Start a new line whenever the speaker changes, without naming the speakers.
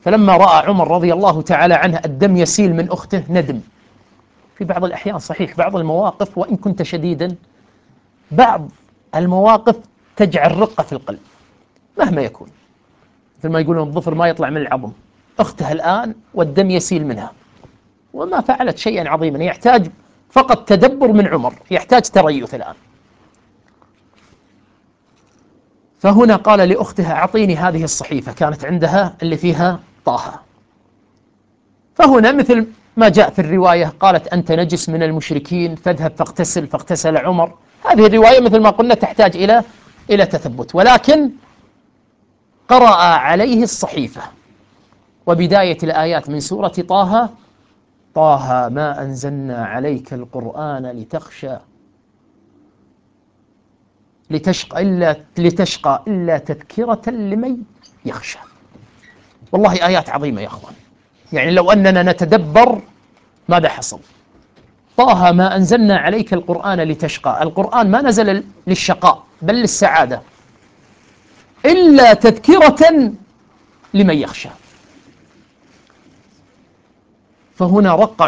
فلما رأى عمر رضي الله تعالى عنه الدم يسيل من أخته ندم. في بعض الأحيان صحيح بعض المواقف وإن كنت شديدا، بعض المواقف تجعل رقة في القلب مهما يكون، مثل ما يقولون الظفر ما يطلع من العظم. أختها الآن والدم يسيل منها وما فعلت شيئا عظيما، يحتاج فقط تدبر من عمر، يحتاج تريث الآن. فهنا قال لأختها أعطيني هذه الصحيفة، كانت عندها اللي فيها طه. فهنا مثل ما جاء في الرواية قالت أنت نجس من المشركين فاذهب فاغتسل، فاغتسل عمر. هذه الرواية مثل ما قلنا تحتاج إلى تثبت، ولكن قرأ عليه الصحيفة وبداية الآيات من سورة طه: طه ما أنزلنا عليك القرآن لتشقى إلا تذكرة لمن يخشى. والله آيات عظيمة يا أخوان، يعني لو أننا نتدبر ماذا حصل. طه ما أنزلنا عليك القرآن لتشقى، القرآن ما نزل للشقاء بل للسعادة، إلا تذكرة لمن يخشى. فهنا رق